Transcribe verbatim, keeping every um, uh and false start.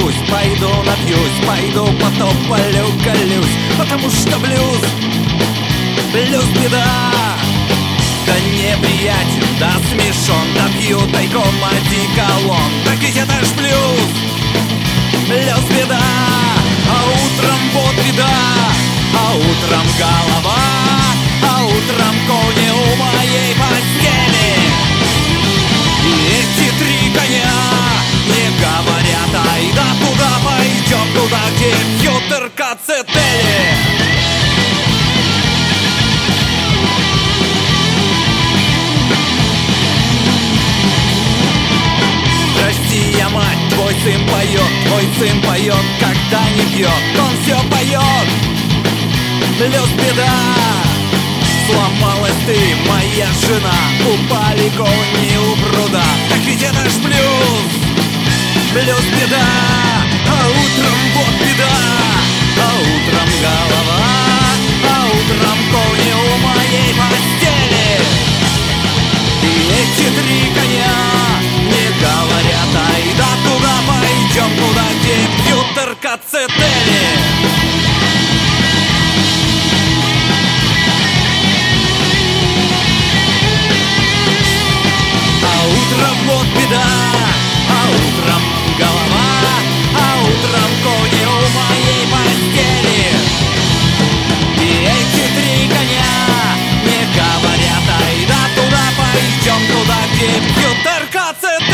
напьюсь, пойду напьюсь, пойду потом полю, колюсь, потому что блюз, блюз беда. Да неприятен, да смешон, да пью тайком одеколон. Так ведь это ж блюз, блюз беда. А утром вот беда, а утром голова, а утром кони у моей постели. И эти три коня не говорят, ай да туда пойдем, туда, где пьют эр-ка-цетели. Прости, я мать, твой сын поет, твой сын поет, когда не пьет, он все поет. Блюз беда. Сломалась ты, моя жена, упали кони у пруда. Так ведь это ж блюз, блюз беда. А утром вот беда, а утром голова, а утром кони у моей постели. И эти три коня не говорят, ай да туда пойдем, туда, где пьют эр-ка-цетели. Утром вот беда, а утром голова, а утром кони у моей постели. И эти три коня не говорят, ай да туда пойдем, туда, где пьют эр-ка-цетели.